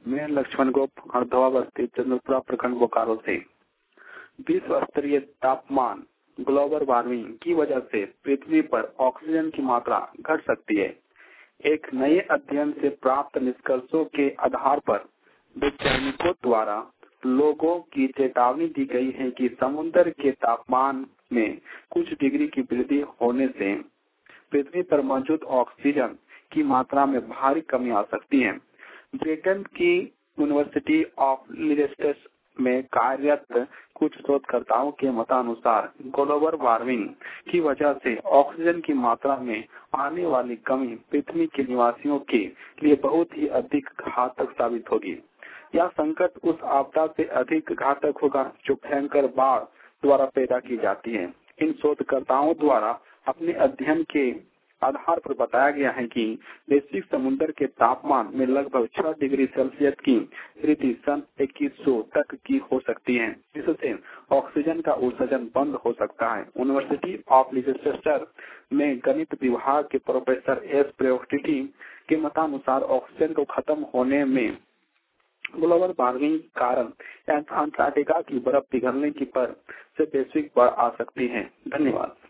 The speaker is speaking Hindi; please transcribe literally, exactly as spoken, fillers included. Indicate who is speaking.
Speaker 1: मैं लक्ष्मण गोप हरदवा बस्ती चंद्रपुरा प्रखंड बोकारो से। विश्व स्तरीय तापमान ग्लोबल वार्मिंग की वजह से पृथ्वी पर ऑक्सीजन की मात्रा घट सकती है। एक नए अध्ययन से प्राप्त निष्कर्षों के आधार पर वैज्ञानिकों द्वारा लोगों की चेतावनी दी गई है कि समुद्र के तापमान में कुछ डिग्री की वृद्धि होने से पृथ्वी पर मौजूद ऑक्सीजन की मात्रा में भारी कमी आ सकती है। ब्रिटेन की यूनिवर्सिटी ऑफ लिचेस्टर में कार्यरत कुछ शोधकर्ताओं के मतानुसार ग्लोबल वार्मिंग की वजह से ऑक्सीजन की मात्रा में आने वाली कमी पृथ्वी के निवासियों के लिए बहुत ही अधिक घातक साबित होगी। यह संकट उस आपदा से अधिक घातक होगा जो भयंकर बाढ़ द्वारा पैदा की जाती है। इन शोधकर्ताओं द्वारा अपने अध्ययन के आधार पर बताया गया है कि वैश्विक समुद्र के तापमान में लगभग छह डिग्री सेल्सियस की वृद्धि सन इक्कीस सौ तक की हो सकती है, जिससे ऑक्सीजन का उत्सर्जन बंद हो सकता है। यूनिवर्सिटी ऑफ लिचेस्टर में गणित विभाग के प्रोफेसर एस प्रेयोस्टिटी के मतानुसार ऑक्सीजन को खत्म होने में ग्लोबल वार्मिंग के कारण अंटार्कटिका की बर्फ पिघलने की पर से वैश्विक बाढ़ आ सकती है। धन्यवाद।